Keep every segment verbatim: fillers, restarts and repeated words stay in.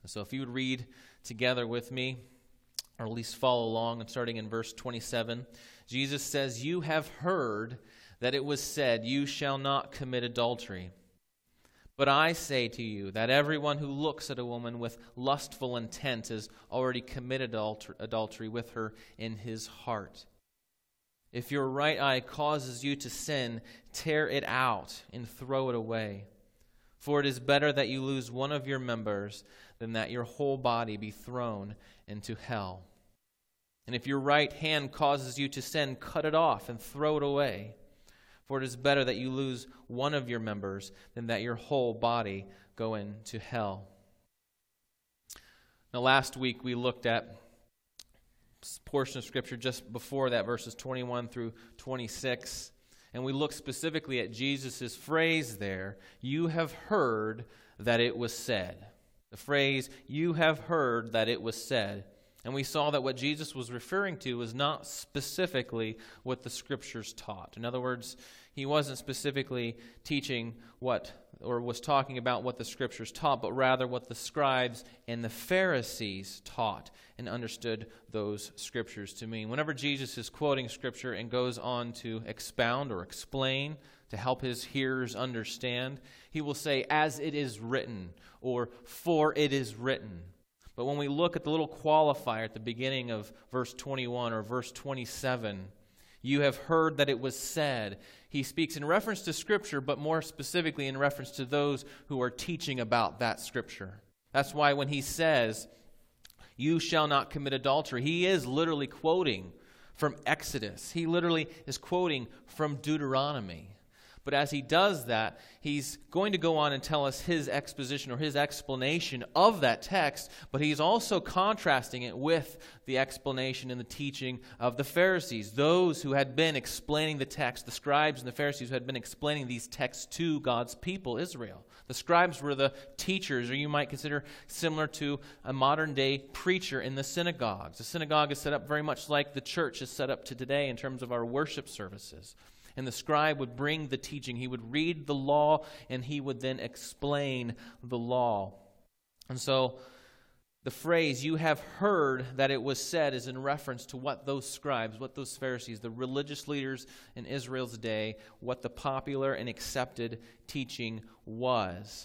So if you would read together with me, or at least follow along, and starting in verse twenty-seven, Jesus says, "You have heard that it was said, 'You shall not commit adultery.' But I say to you that everyone who looks at a woman with lustful intent has already committed adulter- adultery with her in his heart. If your right eye causes you to sin, tear it out and throw it away. For it is better that you lose one of your members than that your whole body be thrown into hell. And if your right hand causes you to sin, cut it off and throw it away. For it is better that you lose one of your members than that your whole body go into hell." Now, last week we looked at a portion of Scripture just before that, verses twenty-one through twenty-six. And we looked specifically at Jesus' phrase there, "You have heard that it was said." The phrase, "You have heard that it was said." And we saw that what Jesus was referring to was not specifically what the Scriptures taught. In other words, he wasn't specifically teaching what, or was talking about what the Scriptures taught, but rather what the scribes and the Pharisees taught and understood those Scriptures to mean. Whenever Jesus is quoting Scripture and goes on to expound or explain to help his hearers understand, he will say, "As it is written," or "For it is written." But when we look at the little qualifier at the beginning of verse twenty-one or verse twenty-seven, "You have heard that it was said," he speaks in reference to Scripture, but more specifically in reference to those who are teaching about that Scripture. That's why when he says, "You shall not commit adultery," he is literally quoting from Exodus. He literally is quoting from Deuteronomy. But as he does that, he's going to go on and tell us his exposition or his explanation of that text, but he's also contrasting it with the explanation and the teaching of the Pharisees, those who had been explaining the text, the scribes and the Pharisees who had been explaining these texts to God's people, Israel. The scribes were the teachers, or you might consider similar to a modern-day preacher in the synagogues. The synagogue is set up very much like the church is set up to today in terms of our worship services. And the scribe would bring the teaching. He would read the law, and he would then explain the law. And so the phrase, "You have heard that it was said," is in reference to what those scribes, what those Pharisees, the religious leaders in Israel's day, what the popular and accepted teaching was.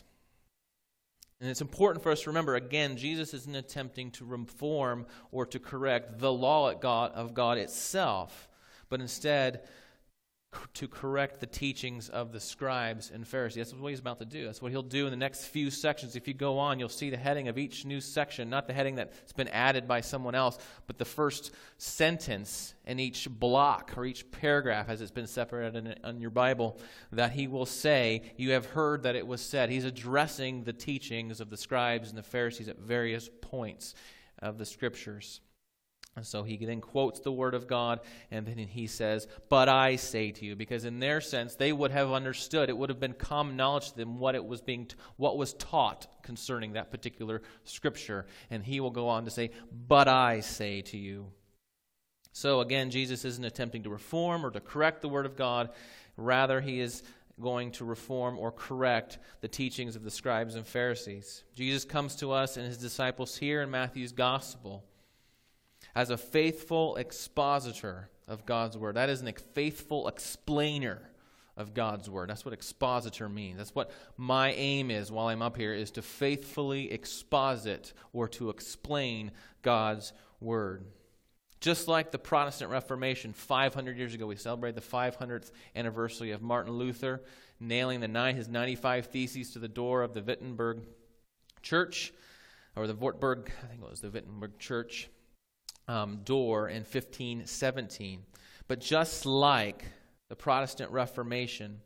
And it's important for us to remember, again, Jesus isn't attempting to reform or to correct the law of God, of God itself, but instead to correct the teachings of the scribes and Pharisees. That's what he's about to do. That's what he'll do in the next few sections. If you go on, you'll see the heading of each new section, not the heading that's been added by someone else, but the first sentence in each block or each paragraph as it's been separated in, in your Bible, that he will say, "You have heard that it was said." He's addressing the teachings of the scribes and the Pharisees at various points of the Scriptures. And so he then quotes the Word of God, and then he says, "But I say to you," because in their sense, they would have understood, it would have been common knowledge to them what it was being, what was taught concerning that particular Scripture. And he will go on to say, "But I say to you." So again, Jesus isn't attempting to reform or to correct the Word of God. Rather, he is going to reform or correct the teachings of the scribes and Pharisees. Jesus comes to us and his disciples here in Matthew's Gospel as a faithful expositor of God's Word. That is a faithful explainer of God's Word. That's what expositor means. That's what my aim is while I'm up here, is to faithfully exposit or to explain God's Word. Just like the Protestant Reformation five hundred years ago, we celebrate the five hundredth anniversary of Martin Luther nailing the nine, his ninety-five Theses to the door of the Wittenberg Church, or the Wartburg, I think it was the Wittenberg Church, Um, door in fifteen seventeen. But just like the Protestant Reformation,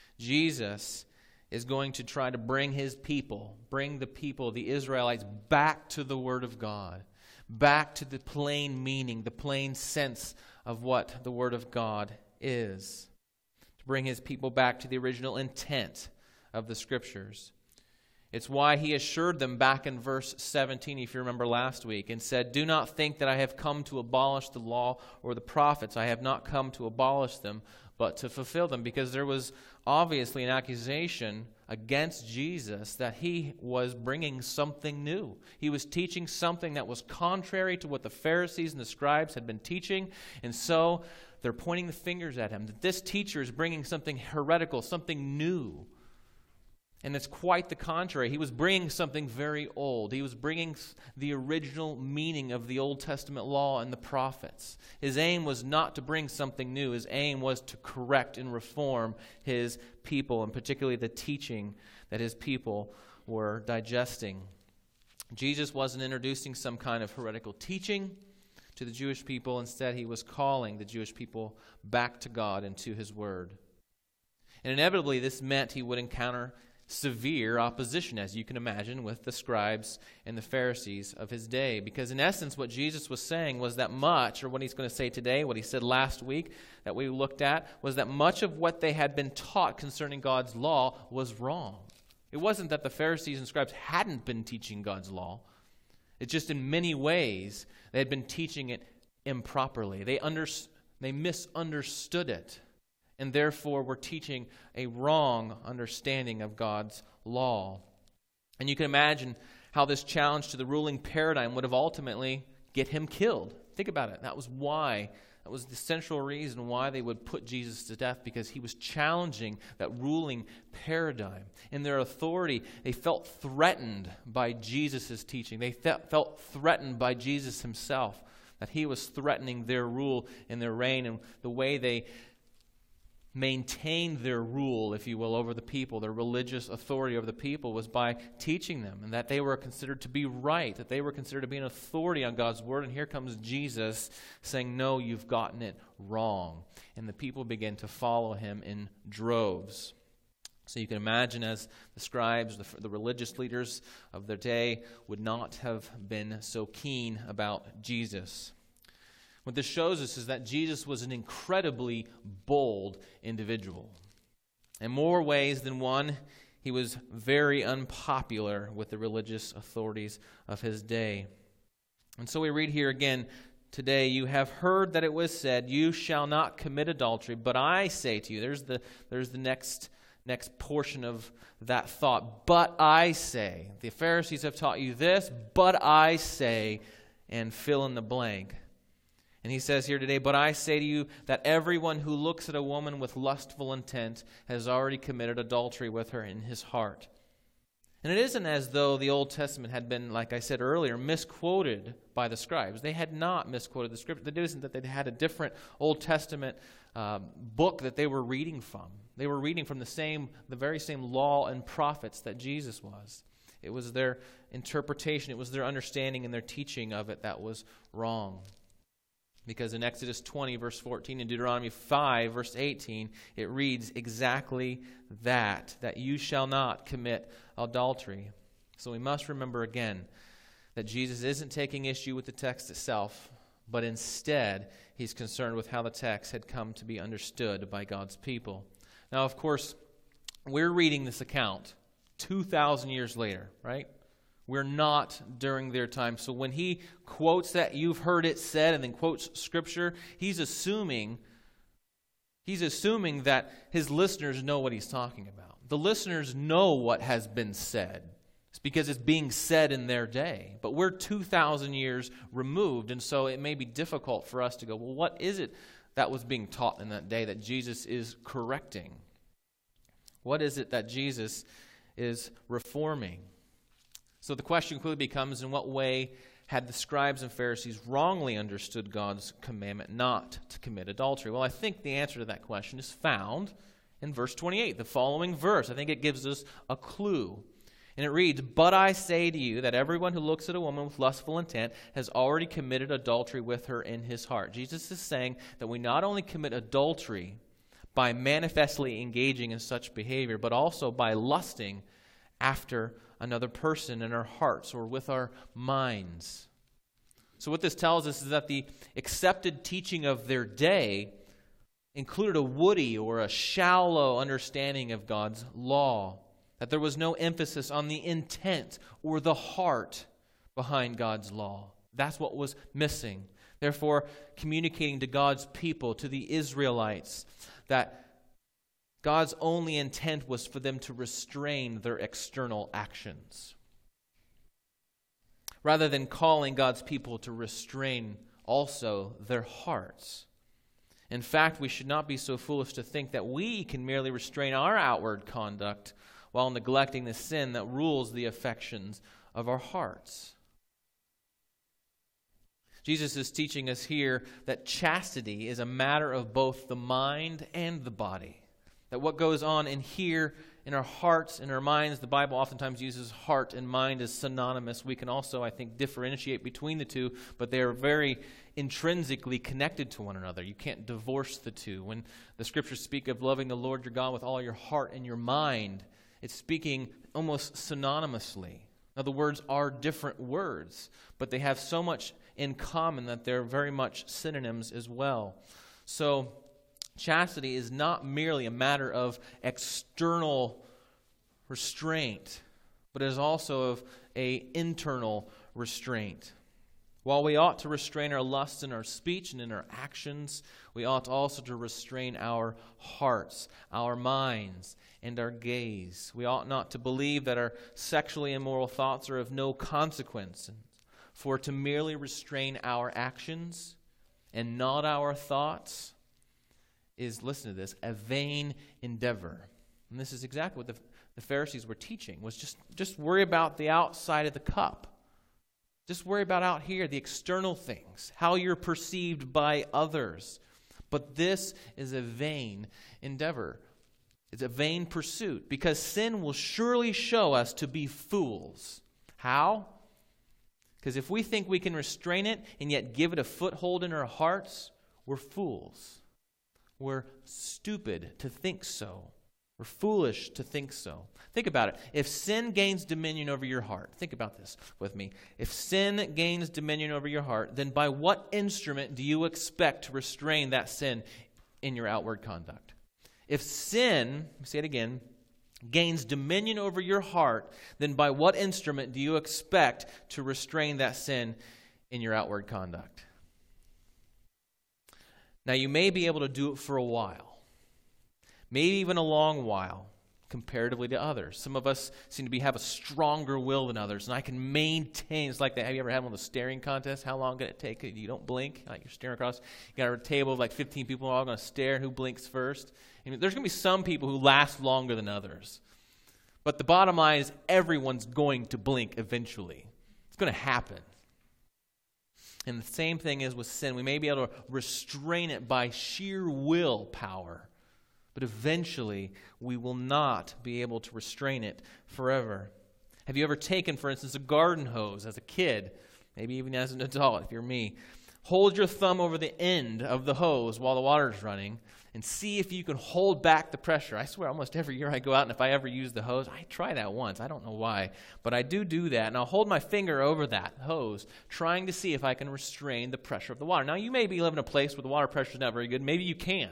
Jesus is going to try to bring his people, bring the people, the Israelites, back to the Word of God, back to the plain meaning, the plain sense of what the Word of God is, to bring his people back to the original intent of the Scriptures. It's why he assured them back in verse seventeen, if you remember last week, and said, "Do not think that I have come to abolish the law or the prophets. I have not come to abolish them, but to fulfill them." Because there was obviously an accusation against Jesus that he was bringing something new. He was teaching something that was contrary to what the Pharisees and the scribes had been teaching, and so they're pointing the fingers at him, that this teacher is bringing something heretical, something new. And it's quite the contrary. He was bringing something very old. He was bringing the original meaning of the Old Testament law and the prophets. His aim was not to bring something new. His aim was to correct and reform his people, and particularly the teaching that his people were digesting. Jesus wasn't introducing some kind of heretical teaching to the Jewish people. Instead, he was calling the Jewish people back to God and to his word. And inevitably, this meant he would encounter severe opposition, as you can imagine, with the scribes and the Pharisees of his day. Because in essence, what Jesus was saying was that much, or what he's going to say today, what he said last week that we looked at, was that much of what they had been taught concerning God's law was wrong. It wasn't that the Pharisees and scribes hadn't been teaching God's law. It's just in many ways they had been teaching it improperly. They, under, they misunderstood it, and therefore were teaching a wrong understanding of God's law. And you can imagine how this challenge to the ruling paradigm would have ultimately get him killed. Think about it. That was why, that was the central reason why they would put Jesus to death, because he was challenging that ruling paradigm. In their authority, they felt threatened by Jesus' teaching. They felt threatened by Jesus himself, that he was threatening their rule and their reign, and the way they maintained their rule, if you will, over the people, their religious authority over the people, was by teaching them, and that they were considered to be right, that they were considered to be an authority on God's word. And here comes Jesus saying, no, you've gotten it wrong. And the people begin to follow him in droves. So you can imagine, as the scribes, the, the religious leaders of their day would not have been so keen about Jesus. What this shows us is that Jesus was an incredibly bold individual. In more ways than one, he was very unpopular with the religious authorities of his day. And so we read here again today, you have heard that it was said, you shall not commit adultery, but I say to you, there's the, there's the next, next portion of that thought, but I say. The Pharisees have taught you this, but I say, and fill in the blank. And he says here today, but I say to you that everyone who looks at a woman with lustful intent has already committed adultery with her in his heart. And it isn't as though the Old Testament had been, like I said earlier, misquoted by the scribes. They had not misquoted the scripture. It isn't that they had a different Old Testament um, book that they were reading from. They were reading from the same, the very same law and prophets that Jesus was. It was their interpretation, it was their understanding and their teaching of it that was wrong. Because in Exodus twenty, verse fourteen, and Deuteronomy five, verse eighteen, it reads exactly that, that you shall not commit adultery. So we must remember again that Jesus isn't taking issue with the text itself, but instead he's concerned with how the text had come to be understood by God's people. Now, of course, we're reading this account two thousand years later, right? We're not during their time. So when he quotes that you've heard it said and then quotes Scripture, he's assuming he's assuming that his listeners know what he's talking about. The listeners know what has been said. It's because it's being said in their day. But we're two thousand years removed, and so it may be difficult for us to go, well, what is it that was being taught in that day that Jesus is correcting? What is it that Jesus is reforming? So the question clearly becomes, in what way had the scribes and Pharisees wrongly understood God's commandment not to commit adultery? Well, I think the answer to that question is found in verse twenty-eight, the following verse. I think it gives us a clue. And it reads, but I say to you that everyone who looks at a woman with lustful intent has already committed adultery with her in his heart. Jesus is saying that we not only commit adultery by manifestly engaging in such behavior, but also by lusting after another person in our hearts or with our minds. So what this tells us is that the accepted teaching of their day included a woody or a shallow understanding of God's law, that there was no emphasis on the intent or the heart behind God's law. That's what was missing. Therefore, communicating to God's people, to the Israelites, that God's only intent was for them to restrain their external actions, rather than calling God's people to restrain also their hearts. In fact, we should not be so foolish to think that we can merely restrain our outward conduct while neglecting the sin that rules the affections of our hearts. Jesus is teaching us here that chastity is a matter of both the mind and the body. That what goes on in here, in our hearts, in our minds, the Bible oftentimes uses heart and mind as synonymous. We can also, I think, differentiate between the two, but they are very intrinsically connected to one another. You can't divorce the two. When the Scriptures speak of loving the Lord your God with all your heart and your mind, it's speaking almost synonymously. Now, the words are different words, but they have so much in common that they're very much synonyms as well. So, chastity is not merely a matter of external restraint, but it is also of an internal restraint. While we ought to restrain our lusts in our speech and in our actions, we ought also to restrain our hearts, our minds, and our gaze. We ought not to believe that our sexually immoral thoughts are of no consequence, for to merely restrain our actions and not our thoughts is, listen to this, a vain endeavor. And this is exactly what the, the Pharisees were teaching, was just, just worry about the outside of the cup. Just worry about out here, the external things, how you're perceived by others. But this is a vain endeavor. It's a vain pursuit, because sin will surely show us to be fools. How? Because if we think we can restrain it and yet give it a foothold in our hearts, we're fools. We're stupid to think so. We're foolish to think so. Think about it. If sin gains dominion over your heart, think about this with me. If sin gains dominion over your heart, then by what instrument do you expect to restrain that sin in your outward conduct? If sin, say it again, gains dominion over your heart, then by what instrument do you expect to restrain that sin in your outward conduct? Now, you may be able to do it for a while, maybe even a long while, comparatively to others. Some of us seem to be have a stronger will than others, and I can maintain. It's like that. Have you ever had one of those staring contests? How long can it take? You don't blink. Like you're staring across. You got a table of like fifteen people are all going to stare. Who blinks first? And there's going to be some people who last longer than others. But the bottom line is everyone's going to blink eventually. It's going to happen. And the same thing is with sin. We may be able to restrain it by sheer willpower, but eventually we will not be able to restrain it forever. Have you ever taken, for instance, a garden hose as a kid, maybe even as an adult, if you're me? Hold your thumb over the end of the hose while the water's running and see if you can hold back the pressure. I swear almost every year I go out, and if I ever use the hose, I try that once. I don't know why, but I do do that, and I'll hold my finger over that hose trying to see if I can restrain the pressure of the water. Now, you may be living in a place where the water pressure is not very good. Maybe you can.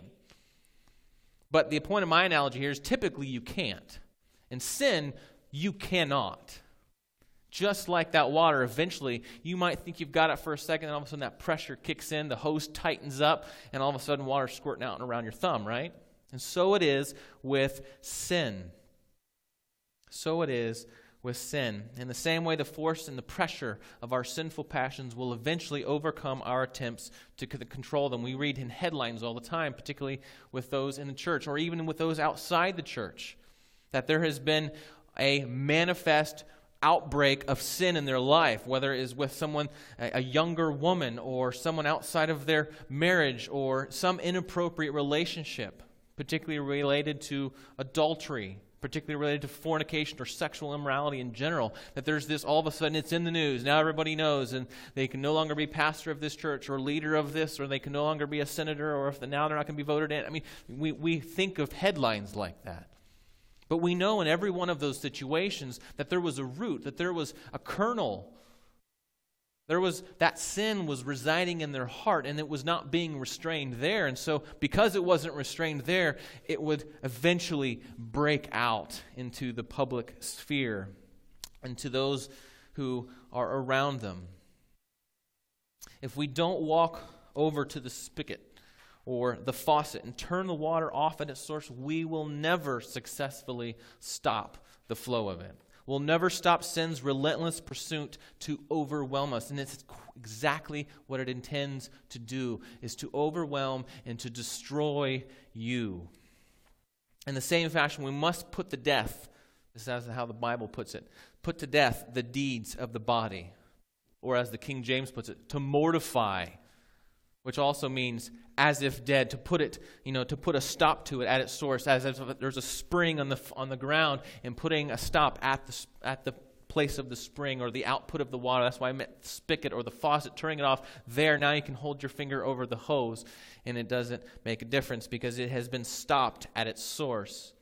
But the point of my analogy here is typically you can't. In sin, you cannot. Just like that water, eventually you might think you've got it for a second, and all of a sudden that pressure kicks in, the hose tightens up, and all of a sudden water's squirting out and around your thumb, right? And so it is with sin. So it is with sin. In the same way, the force and the pressure of our sinful passions will eventually overcome our attempts to c- control them. We read in headlines all the time, particularly with those in the church, or even with those outside the church, that there has been a manifest outbreak of sin in their life, whether it is with someone, a, a younger woman, or someone outside of their marriage, or some inappropriate relationship, particularly related to adultery, particularly related to fornication or sexual immorality in general, that there's this, all of a sudden it's in the news. Now everybody knows, and they can no longer be pastor of this church or leader of this, or they can no longer be a senator, or if the, now they're not going to be voted in. I mean, we, we think of headlines like that. But we know in every one of those situations that there was a root, that there was a kernel. There was, that sin was residing in their heart, and it was not being restrained there. And so because it wasn't restrained there, it would eventually break out into the public sphere and to those who are around them. If we don't walk over to the spigot or the faucet and turn the water off at its source, we will never successfully stop the flow of it. We'll never stop sin's relentless pursuit to overwhelm us. And it's exactly what it intends to do, is to overwhelm and to destroy you. In the same fashion, we must put to death, this is how the Bible puts it, put to death the deeds of the body. Or as the King James puts it, to mortify, which also means as if dead, to put it, you know, to put a stop to it at its source, as if there's a spring on the on the ground, and putting a stop at the at the place of the spring or the output of the water. That's why I meant spigot or the faucet, turning it off there. Now you can hold your finger over the hose, and it doesn't make a difference because it has been stopped at its source.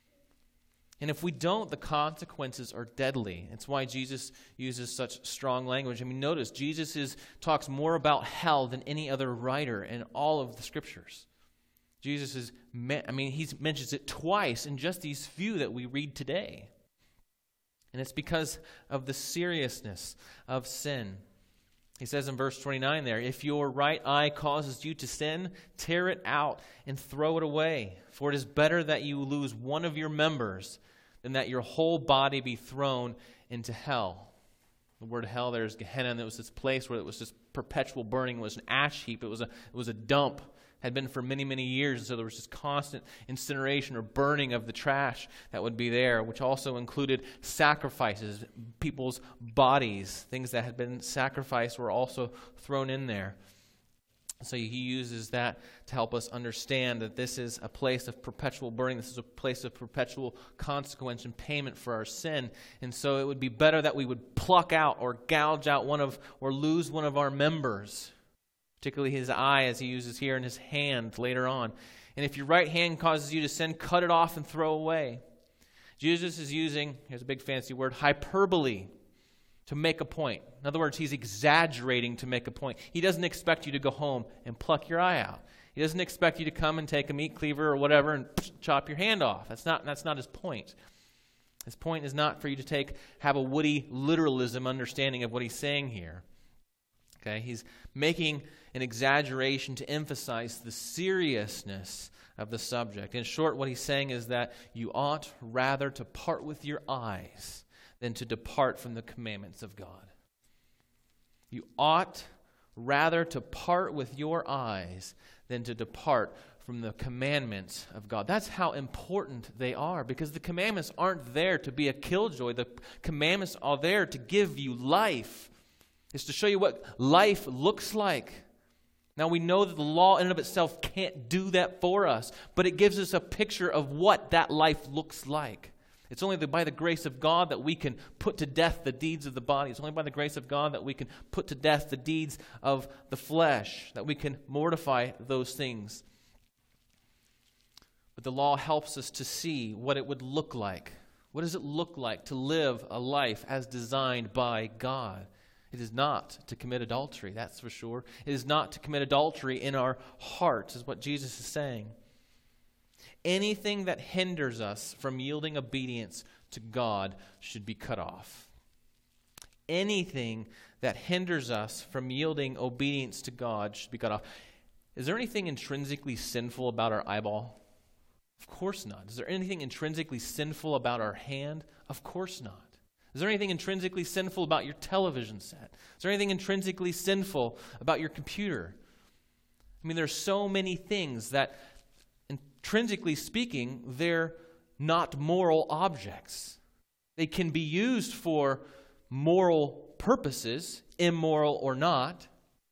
And if we don't, the consequences are deadly. It's why Jesus uses such strong language. I mean, notice, Jesus is, talks more about hell than any other writer in all of the Scriptures. Jesus is, I mean, he mentions it twice in just these few that we read today. And it's because of the seriousness of sin. He says in verse twenty-nine there, if your right eye causes you to sin, tear it out and throw it away. For it is better that you lose one of your members than that your whole body be thrown into hell. The word hell there is Gehenna, and it was this place where it was just perpetual burning. It was an ash heap. It was a, it was a dump. Had been for many, many years, and so there was just constant incineration or burning of the trash that would be there, which also included sacrifices. People's bodies, things that had been sacrificed, were also thrown in there. So he uses that to help us understand that this is a place of perpetual burning. This is a place of perpetual consequence and payment for our sin. And so it would be better that we would pluck out or gouge out one of, or lose one of our members, particularly his eye, as he uses here, in his hand later on. And if your right hand causes you to sin, cut it off and throw away. Jesus is using, here's a big fancy word, hyperbole, to make a point. In other words, he's exaggerating to make a point. He doesn't expect you to go home and pluck your eye out. He doesn't expect you to come and take a meat cleaver or whatever and chop your hand off. That's not, that's not his point. His point is not for you to take, have a woody literalism understanding of what he's saying here. Okay, he's making an exaggeration to emphasize the seriousness of the subject. In short, what he's saying is that you ought rather to part with your eyes than to depart from the commandments of God. You ought rather to part with your eyes than to depart from the commandments of God. That's how important they are, because the commandments aren't there to be a killjoy. The commandments are there to give you life. It's to show you what life looks like. Now, we know that the law in and of itself can't do that for us, but it gives us a picture of what that life looks like. It's only by the grace of God that we can put to death the deeds of the body. It's only by the grace of God that we can put to death the deeds of the flesh, that we can mortify those things. But the law helps us to see what it would look like. What does it look like to live a life as designed by God? It is not to commit adultery, that's for sure. It is not to commit adultery in our hearts, is what Jesus is saying. Anything that hinders us from yielding obedience to God should be cut off. Anything that hinders us from yielding obedience to God should be cut off. Is there anything intrinsically sinful about our eyeball? Of course not. Is there anything intrinsically sinful about our hand? Of course not. Is there anything intrinsically sinful about your television set? Is there anything intrinsically sinful about your computer? I mean, there's so many things that, intrinsically speaking, they're not moral objects. They can be used for moral purposes, immoral or not,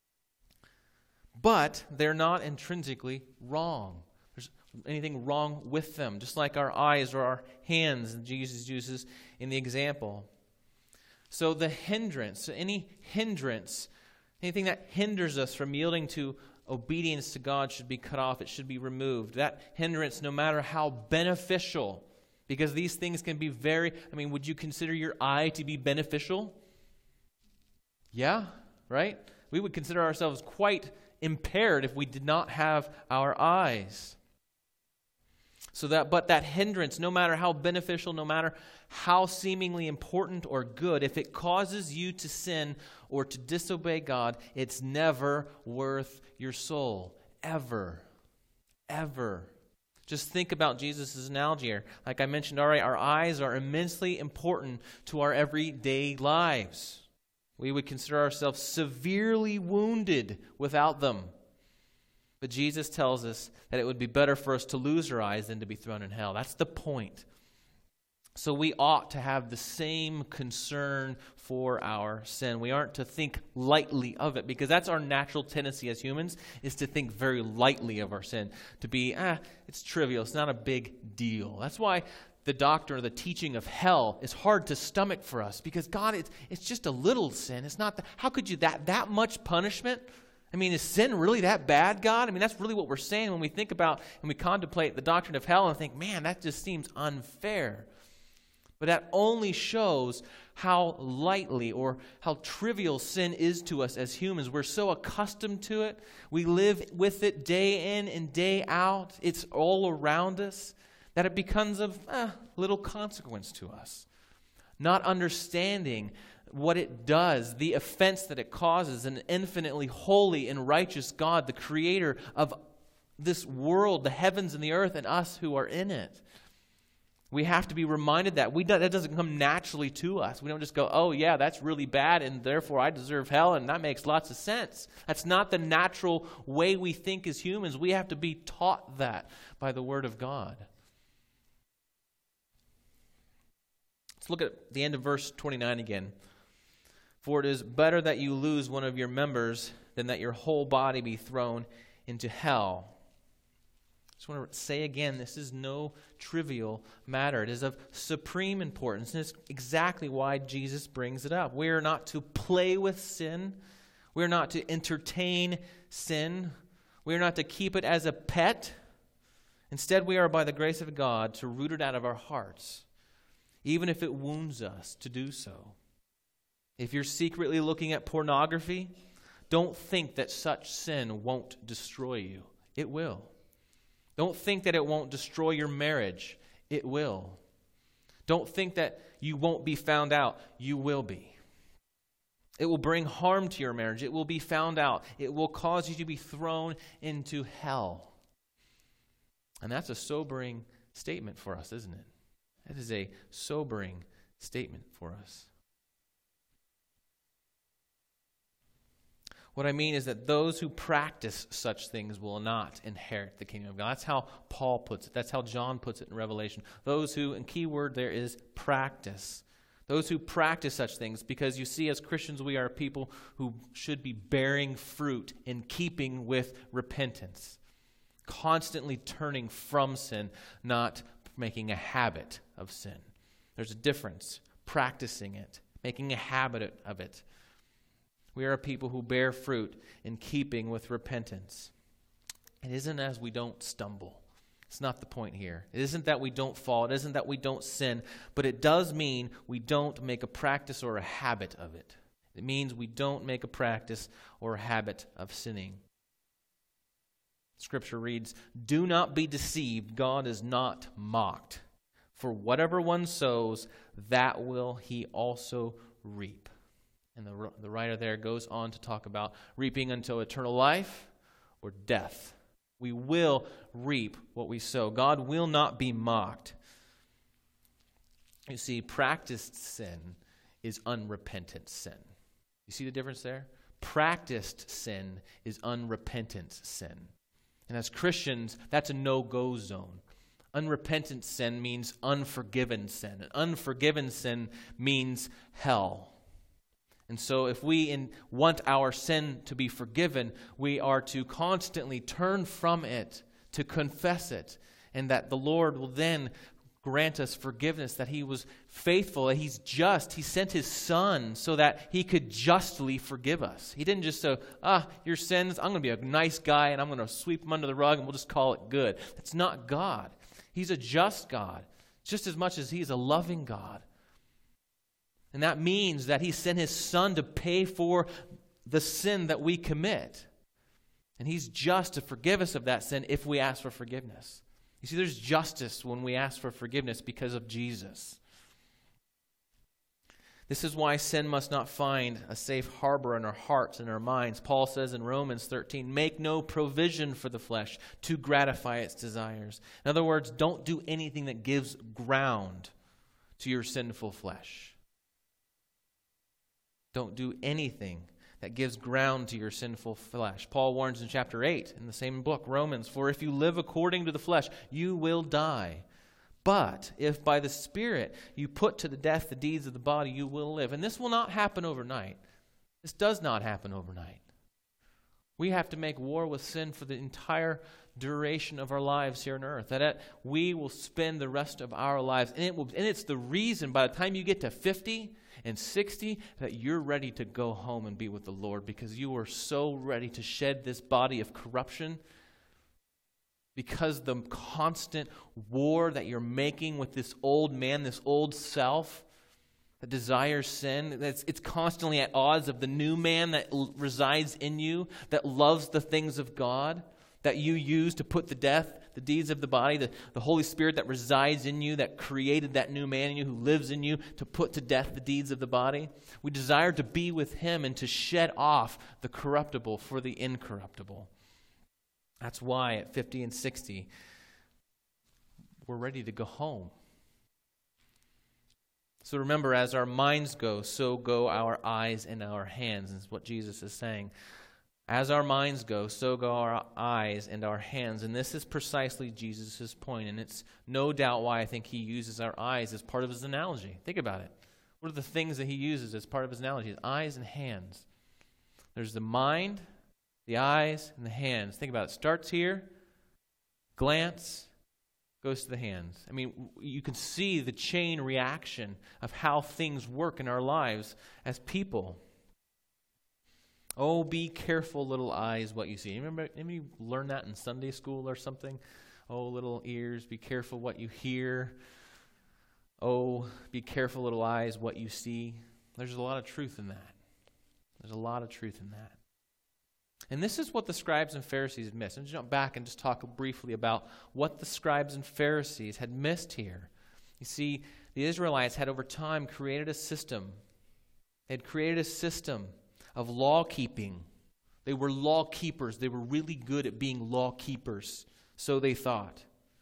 but they're not intrinsically wrong. There's anything wrong with them, just like our eyes or our hands, Jesus uses in the example. So the hindrance, any hindrance, anything that hinders us from yielding to obedience to God should be cut off. It should be removed. That hindrance, no matter how beneficial, because these things can be very, I mean, would you consider your eye to be beneficial? Yeah, right? We would consider ourselves quite impaired if we did not have our eyes. So that, but that hindrance, no matter how beneficial, no matter how seemingly important or good, if it causes you to sin or to disobey God, it's never worth your soul, ever. ever. Just think about Jesus' analogy here. Like I mentioned already, our eyes are immensely important to our everyday lives. We would consider ourselves severely wounded without them. But Jesus tells us that it would be better for us to lose our eyes than to be thrown in hell. That's the point. So we ought to have the same concern for our sin. We aren't to think lightly of it, because that's our natural tendency as humans, is to think very lightly of our sin. To be, ah, it's trivial. It's not a big deal. That's why the doctrine or the teaching of hell is hard to stomach for us, because God, it's, it's just a little sin. It's not, the, how could you, that, that much punishment? I mean, is sin really that bad, God? I mean, that's really what we're saying when we think about and we contemplate the doctrine of hell and think, man, that just seems unfair. But that only shows how lightly or how trivial sin is to us as humans. We're so accustomed to it. We live with it day in and day out. It's all around us, that it becomes of eh, little consequence to us. Not understanding what it does, the offense that it causes, an infinitely holy and righteous God, the creator of this world, the heavens and the earth, and us who are in it. We have to be reminded that we do, that doesn't come naturally to us. We don't just go, oh yeah, that's really bad and therefore I deserve hell, and that makes lots of sense. That's not the natural way we think as humans. We have to be taught that by the Word of God. Let's look at the end of verse twenty-nine again. For it is better that you lose one of your members than that your whole body be thrown into hell. I just want to say again, this is no trivial matter. It is of supreme importance, and it's exactly why Jesus brings it up. We are not to play with sin. We are not to entertain sin. We are not to keep it as a pet. Instead, we are, by the grace of God, to root it out of our hearts, even if it wounds us to do so. If you're secretly looking at pornography, don't think that such sin won't destroy you. It will. Don't think that it won't destroy your marriage. It will. Don't think that you won't be found out. You will be. It will bring harm to your marriage. It will be found out. It will cause you to be thrown into hell. And that's a sobering statement for us, isn't it? That is a sobering statement for us. What I mean is that those who practice such things will not inherit the kingdom of God. That's how Paul puts it. That's how John puts it in Revelation. Those who, and key word there is practice. Those who practice such things, because you see, as Christians, we are people who should be bearing fruit in keeping with repentance. Constantly turning from sin, not making a habit of sin. There's a difference. Practicing it, making a habit of it. We are a people who bear fruit in keeping with repentance. It isn't as we don't stumble. It's not the point here. It isn't that we don't fall. It isn't that we don't sin. But it does mean we don't make a practice or a habit of it. It means we don't make a practice or a habit of sinning. Scripture reads, "Do not be deceived. God is not mocked. For whatever one sows, that will he also reap." And the, the writer there goes on to talk about reaping until eternal life or death. We will reap what we sow. God will not be mocked. You see, practiced sin is unrepentant sin. You see the difference there? Practiced sin is unrepentant sin. And as Christians, that's a no-go zone. Unrepentant sin means unforgiven sin. And unforgiven sin means hell. And so if we in, want our sin to be forgiven, we are to constantly turn from it, to confess it, and that the Lord will then grant us forgiveness, that he was faithful, that he's just. He sent his Son so that he could justly forgive us. He didn't just say, ah, your sins, I'm going to be a nice guy and I'm going to sweep them under the rug and we'll just call it good. That's not God. He's a just God, just as much as he's a loving God. And that means that he sent his Son to pay for the sin that we commit. And he's just to forgive us of that sin if we ask for forgiveness. You see, there's justice when we ask for forgiveness because of Jesus. This is why sin must not find a safe harbor in our hearts and our minds. Paul says in Romans thirteen, make no provision for the flesh to gratify its desires. In other words, don't do anything that gives ground to your sinful flesh. Don't do anything that gives ground to your sinful flesh. Paul warns in chapter eight in the same book, Romans, for if you live according to the flesh, you will die. But if by the Spirit you put to the death the deeds of the body, you will live. And this will not happen overnight. This does not happen overnight. We have to make war with sin for the entire duration of our lives here on earth. That it, we will spend the rest of our lives. And, it will, and it's the reason by the time you get to fifty and sixty that you're ready to go home and be with the Lord, because you are so ready to shed this body of corruption. Because the constant war that you're making with this old man, this old self that desires sin, that's, it's constantly at odds of the new man that l- resides in you, that loves the things of God, that you use to put to death the deeds of the body, the, the Holy Spirit that resides in you, that created that new man in you, who lives in you, to put to death the deeds of the body. We desire to be with him and to shed off the corruptible for the incorruptible. That's why at fifty and sixty, we're ready to go home. So remember, as our minds go, so go our eyes and our hands, is what Jesus is saying. As our minds go, so go our eyes and our hands. And this is precisely Jesus' point, and it's no doubt why I think he uses our eyes as part of his analogy. Think about it. What are the things that he uses as part of his analogy? His eyes and hands. There's the mind, the eyes, and the hands. Think about it. Starts here, glance, goes to the hands. I mean, you can see the chain reaction of how things work in our lives as people. Oh, be careful, little eyes, what you see. You remember, maybe you learned that in Sunday school or something? Oh, little ears, be careful what you hear. Oh, be careful, little eyes, what you see. There's a lot of truth in that. There's a lot of truth in that. And this is what the scribes and Pharisees missed. And jump back and just talk briefly about what the scribes and Pharisees had missed here. You see, the Israelites had over time created a system. They had created a system of law keeping. They were law keepers. They were really good at being law keepers, so they thought.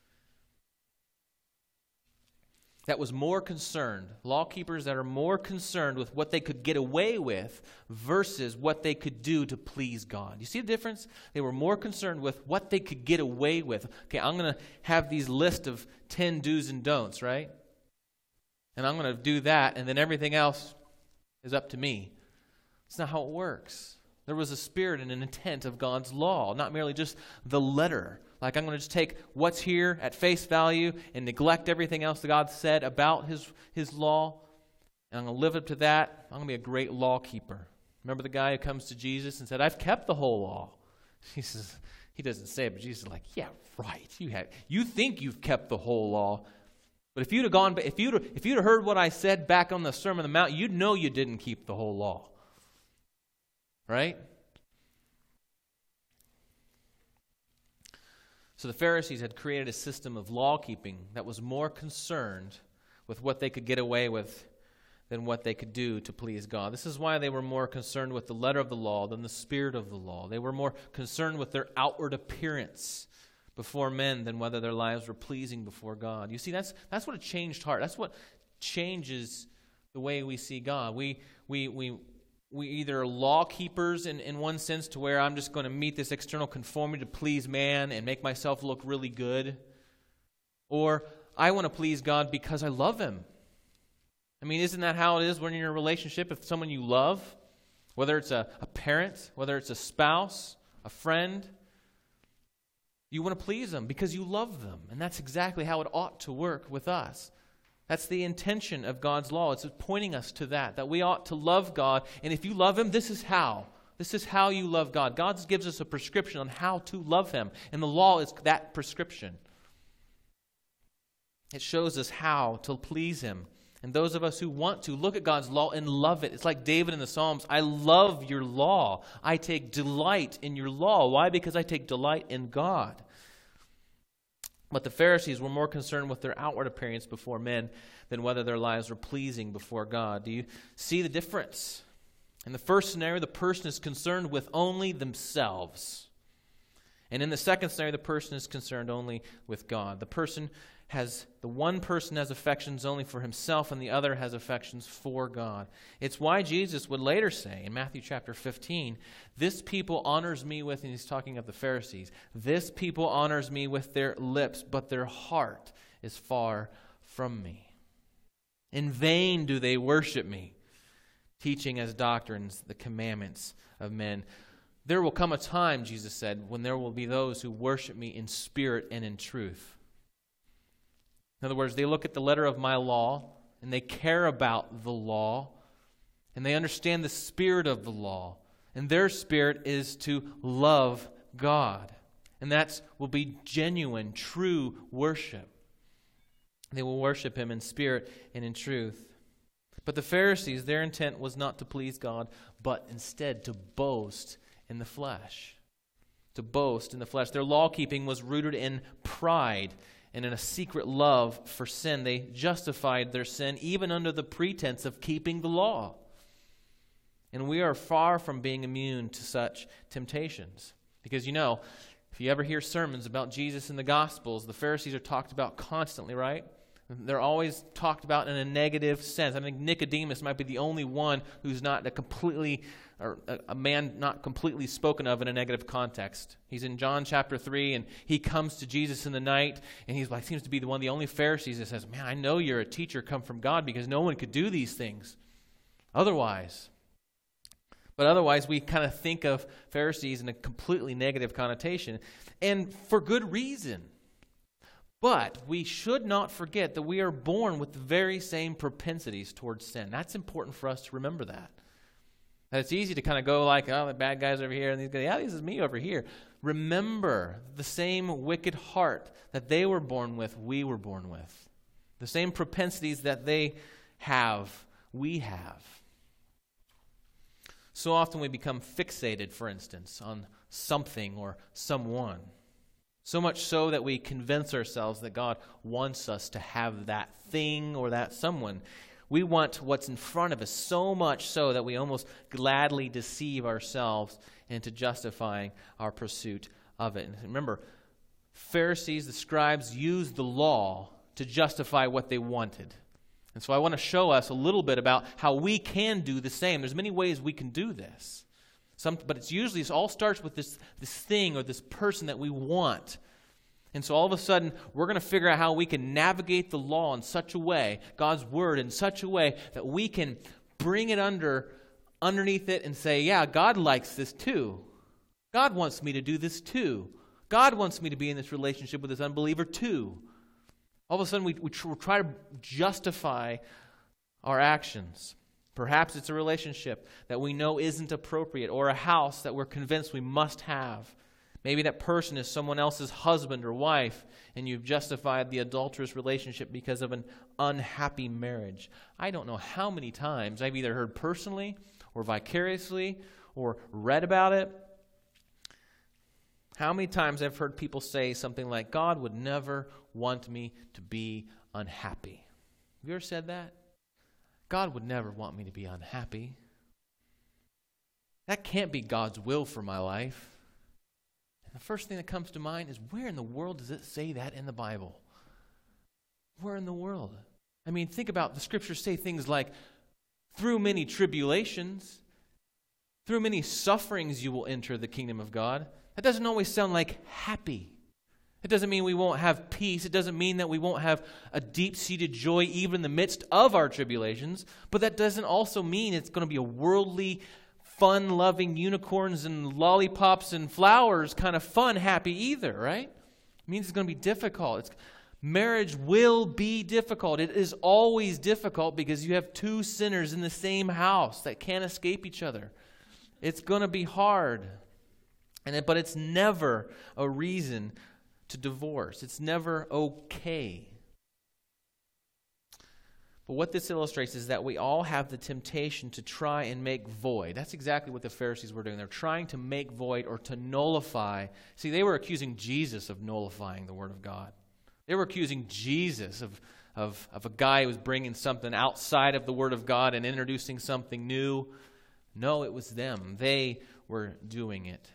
That was more concerned, law keepers that are more concerned with what they could get away with versus what they could do to please God. You see the difference? They were more concerned with what they could get away with. Okay, I'm going to have these list of ten do's and don'ts, right? And I'm going to do that, and then everything else is up to me. That's not how it works. There was a spirit and an intent of God's law, not merely just the letter. Like, I'm going to just take what's here at face value and neglect everything else that God said about his, his law, and I'm going to live up to that. I'm going to be a great law keeper. Remember the guy who comes to Jesus and said, I've kept the whole law. He says, he doesn't say it, but Jesus is like, yeah, right. You have. You think you've kept the whole law. But if you'd have gone, if you'd have, if you'd have heard what I said back on the Sermon on the Mount, you'd know you didn't keep the whole law. Right? So the Pharisees had created a system of law keeping that was more concerned with what they could get away with than what they could do to please God. This is why they were more concerned with the letter of the law than the spirit of the law. They were more concerned with their outward appearance before men than whether their lives were pleasing before God. You see, that's that's what a changed heart. That's what changes the way we see God. We we we We either are law keepers in, in one sense, to where I'm just going to meet this external conformity to please man and make myself look really good. Or I want to please God because I love him. I mean, isn't that how it is when you're in a relationship? If someone you love, whether it's a, a parent, whether it's a spouse, a friend, you want to please them because you love them. And that's exactly how it ought to work with us. That's the intention of God's law. It's pointing us to that, that we ought to love God. And if you love him, this is how. This is how you love God. God gives us a prescription on how to love him. And the law is that prescription. It shows us how to please him. And those of us who want to look at God's law and love it. It's like David in the Psalms. I love your law. I take delight in your law. Why? Because I take delight in God. But the Pharisees were more concerned with their outward appearance before men than whether their lives were pleasing before God. Do you see the difference? In the first scenario, the person is concerned with only themselves. And in the second scenario, the person is concerned only with God. The person has, the one person has affections only for himself, and the other has affections for God. It's why Jesus would later say in Matthew chapter fifteen, this people honors me with, and he's talking of the Pharisees, this people honors me with their lips, but their heart is far from me. In vain do they worship me, teaching as doctrines the commandments of men. There will come a time, Jesus said, when there will be those who worship me in spirit and in truth. In other words, they look at the letter of my law, and they care about the law, and they understand the spirit of the law. And their spirit is to love God. And that will be genuine, true worship. They will worship him in spirit and in truth. But the Pharisees, their intent was not to please God, but instead to boast in the flesh. To boast in the flesh. Their law-keeping was rooted in pride and in a secret love for sin. They justified their sin even under the pretense of keeping the law. And we are far from being immune to such temptations. Because you know, if you ever hear sermons about Jesus in the Gospels, the Pharisees are talked about constantly, right? They're always talked about in a negative sense. I think Nicodemus might be the only one who's not a completely, or a, a man not completely spoken of in a negative context. He's in John chapter three, and he comes to Jesus in the night, and he's like, seems to be the one of the only Pharisees that says, man, I know you're a teacher come from God because no one could do these things otherwise. But otherwise, we kind of think of Pharisees in a completely negative connotation, and for good reason. But we should not forget that we are born with the very same propensities towards sin. That's important for us to remember that. That it's easy to kind of go like, oh, the bad guys over here, and these guys, yeah, this is me over here. Remember the same wicked heart that they were born with, we were born with. The same propensities that they have, we have. So often we become fixated, for instance, on something or someone. So much so that we convince ourselves that God wants us to have that thing or that someone. We want what's in front of us so much so that we almost gladly deceive ourselves into justifying our pursuit of it. And remember, Pharisees, the scribes, used the law to justify what they wanted. And so I want to show us a little bit about how we can do the same. There's many ways we can do this. Some, but it's usually, it all starts with this, this thing or this person that we want. And so all of a sudden, we're going to figure out how we can navigate the law in such a way, God's word in such a way, that we can bring it under, underneath it and say, yeah, God likes this too. God wants me to do this too. God wants me to be in this relationship with this unbeliever too. All of a sudden, we, we tr- try to justify our actions. Perhaps it's a relationship that we know isn't appropriate, or a house that we're convinced we must have. Maybe that person is someone else's husband or wife, and you've justified the adulterous relationship because of an unhappy marriage. I don't know how many times I've either heard personally or vicariously or read about it. How many times I've heard people say something like, God would never want me to be unhappy. Have you ever said that? God would never want me to be unhappy. That can't be God's will for my life. And the first thing that comes to mind is, where in the world does it say that in the Bible? Where in the world? I mean, think about, the scriptures say things like, through many tribulations, through many sufferings you will enter the kingdom of God. That doesn't always sound like happy. It doesn't mean we won't have peace. It doesn't mean that we won't have a deep-seated joy even in the midst of our tribulations. But that doesn't also mean it's going to be a worldly, fun-loving unicorns and lollipops and flowers kind of fun, happy either, right? It means it's going to be difficult. It's, marriage will be difficult. It is always difficult because you have two sinners in the same house that can't escape each other. It's going to be hard. And it, but it's never a reason to divorce. It's never okay. But what this illustrates is that we all have the temptation to try and make void. That's exactly what the Pharisees were doing. They're trying to make void or to nullify. See, they were accusing Jesus of nullifying the Word of God. They were accusing Jesus of, of, of a guy who was bringing something outside of the Word of God and introducing something new. No, it was them. They were doing it.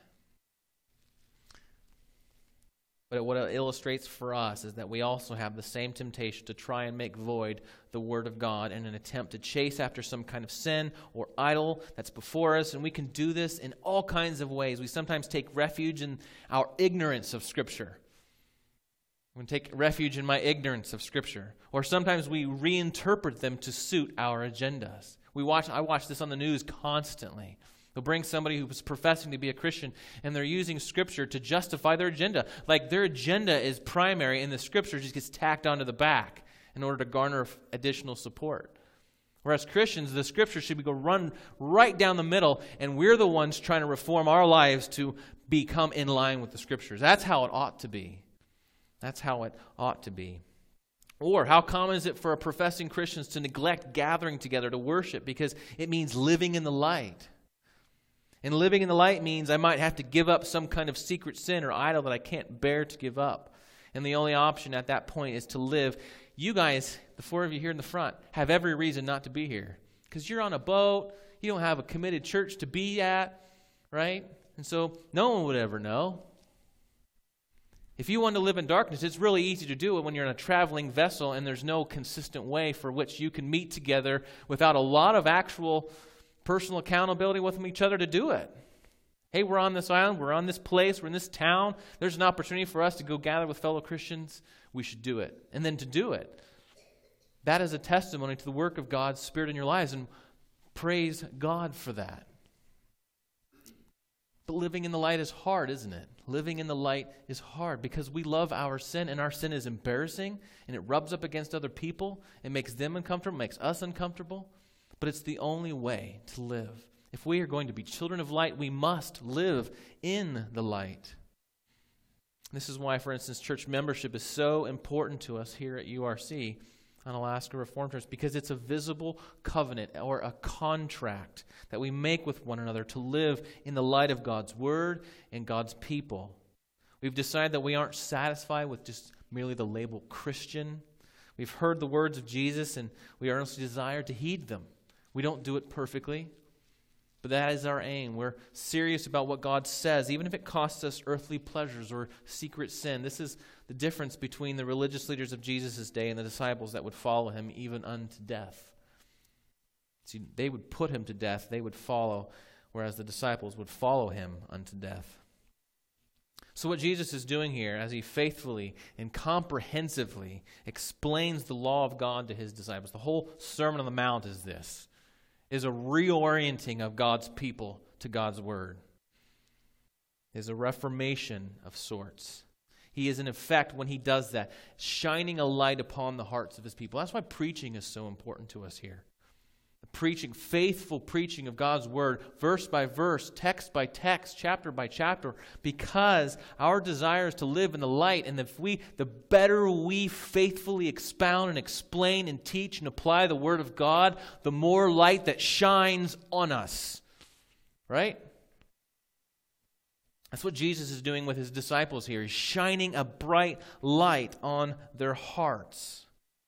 But what it illustrates for us is that we also have the same temptation to try and make void the Word of God in an attempt to chase after some kind of sin or idol that's before us. And we can do this in all kinds of ways. We sometimes take refuge in our ignorance of Scripture. We can take refuge in my ignorance of Scripture. Or sometimes we reinterpret them to suit our agendas. We watch. I watch this on the news constantly. They'll bring somebody who's professing to be a Christian, and they're using Scripture to justify their agenda. Like their agenda is primary, and the Scripture just gets tacked onto the back in order to garner additional support. Whereas Christians, the Scripture should be go run right down the middle, and we're the ones trying to reform our lives to become in line with the Scriptures. That's how it ought to be. That's how it ought to be. Or how common is it for professing Christians to neglect gathering together to worship because it means living in the light? And living in the light means I might have to give up some kind of secret sin or idol that I can't bear to give up. And the only option at that point is to live. You guys, the four of you here in the front, have every reason not to be here. Because you're on a boat, you don't have a committed church to be at, right? And so no one would ever know. If you want to live in darkness, it's really easy to do it when you're in a traveling vessel and there's no consistent way for which you can meet together without a lot of actual personal accountability with each other to do it. Hey, we're on this island, we're on this place, we're in this town. There's an opportunity for us to go gather with fellow Christians. We should do it. And then to do it, that is a testimony to the work of God's Spirit in your lives, and praise God for that. But living in the light is hard, isn't it? Living in the light is hard because we love our sin, and our sin is embarrassing, and it rubs up against other people. It makes them uncomfortable, makes us uncomfortable. But it's the only way to live. If we are going to be children of light, we must live in the light. This is why, for instance, church membership is so important to us here at U R C on Alaska Reformed Church, because it's a visible covenant or a contract that we make with one another to live in the light of God's Word and God's people. We've decided that we aren't satisfied with just merely the label Christian. We've heard the words of Jesus, and we earnestly desire to heed them. We don't do it perfectly, but that is our aim. We're serious about what God says, even if it costs us earthly pleasures or secret sin. This is the difference between the religious leaders of Jesus' day and the disciples that would follow him even unto death. See, they would put him to death, they would follow, whereas the disciples would follow him unto death. So what Jesus is doing here, as he faithfully and comprehensively explains the law of God to his disciples, the whole Sermon on the Mount is this, is a reorienting of God's people to God's Word. Is a reformation of sorts. He is, in effect, when he does that, shining a light upon the hearts of his people. That's why preaching is so important to us here. Preaching, faithful preaching of God's Word, verse by verse, text by text, chapter by chapter, because our desire is to live in the light, and if we, the better we faithfully expound and explain and teach and apply the Word of God, the more light that shines on us. Right? That's what Jesus is doing with his disciples here. He's shining a bright light on their hearts.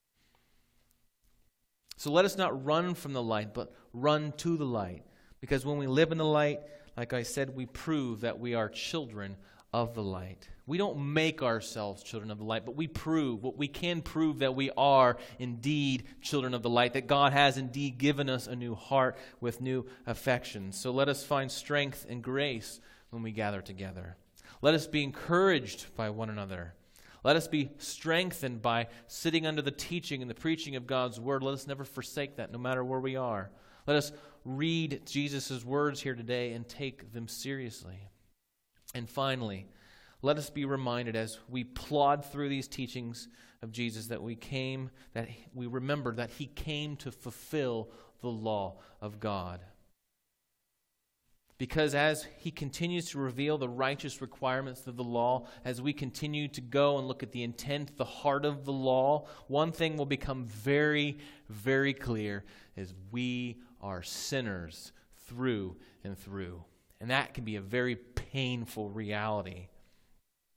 So let us not run from the light, but run to the light. Because when we live in the light, like I said, we prove that we are children of the light. We don't make ourselves children of the light, but we prove, what we can prove that we are indeed children of the light, that God has indeed given us a new heart with new affections. So let us find strength and grace when we gather together. Let us be encouraged by one another. Let us be strengthened by sitting under the teaching and the preaching of God's Word. Let us never forsake that, no matter where we are. Let us read Jesus' words here today and take them seriously. And finally, let us be reminded as we plod through these teachings of Jesus that we came, that we remember that he came to fulfill the law of God. Because as he continues to reveal the righteous requirements of the law, as we continue to go and look at the intent, the heart of the law, one thing will become very, very clear, is we are sinners through and through. And that can be a very painful reality.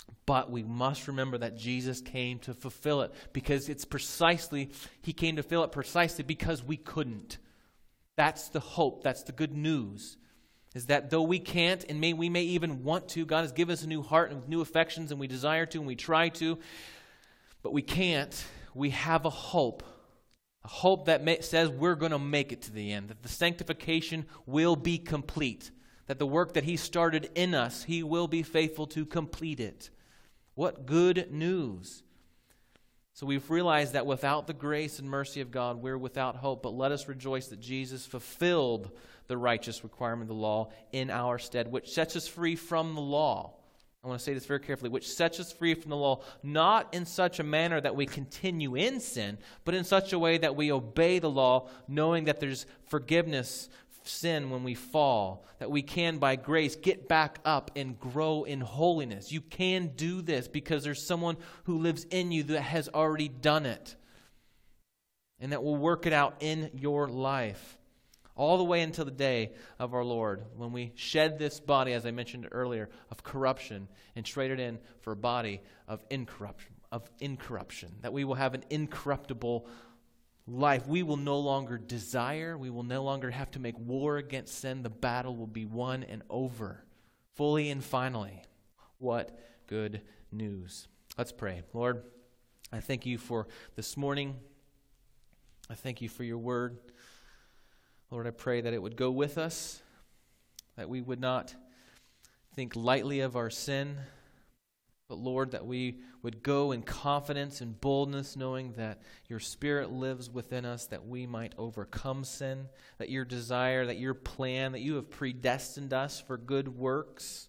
But we must remember that Jesus came to fulfill it, because it's precisely, he came to fill it precisely because we couldn't. That's the hope. That's the good news, is that though we can't, and may we may even want to, God has given us a new heart and new affections, and we desire to, and we try to, but we can't. We have a hope, a hope that may, says we're going to make it to the end, that the sanctification will be complete, that the work that he started in us, he will be faithful to complete it. What good news. So we've realized that without the grace and mercy of God, we're without hope. But let us rejoice that Jesus fulfilled the righteous requirement of the law in our stead, which sets us free from the law. I want to say this very carefully, which sets us free from the law, not in such a manner that we continue in sin, but in such a way that we obey the law, knowing that there's forgiveness sin when we fall, that we can by grace get back up and grow in holiness. You can do this because there's someone who lives in you that has already done it, and that will work it out in your life all the way until the day of our Lord, when we shed this body, as I mentioned earlier, of corruption and trade it in for a body of incorruption, of incorruption, that we will have an incorruptible life. We will no longer desire. We will no longer have to make war against sin. The battle will be won and over, fully and finally. What good news. Let's pray. Lord, I thank you for this morning. I thank you for your word. Lord, I pray that it would go with us, that we would not think lightly of our sin, but Lord, that we would go in confidence and boldness, knowing that your Spirit lives within us, that we might overcome sin, that your desire, that your plan, that you have predestined us for good works,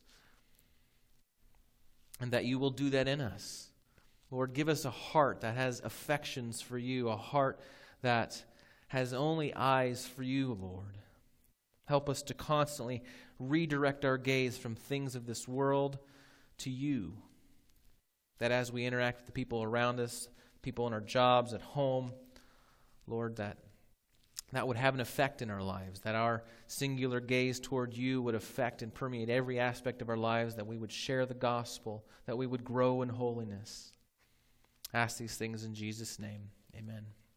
and that you will do that in us. Lord, give us a heart that has affections for you, a heart that has only eyes for you, Lord. Help us to constantly redirect our gaze from things of this world to you. That as we interact with the people around us, people in our jobs, at home, Lord, that that would have an effect in our lives, that our singular gaze toward you would affect and permeate every aspect of our lives, that we would share the gospel, that we would grow in holiness. I ask these things in Jesus' name. Amen.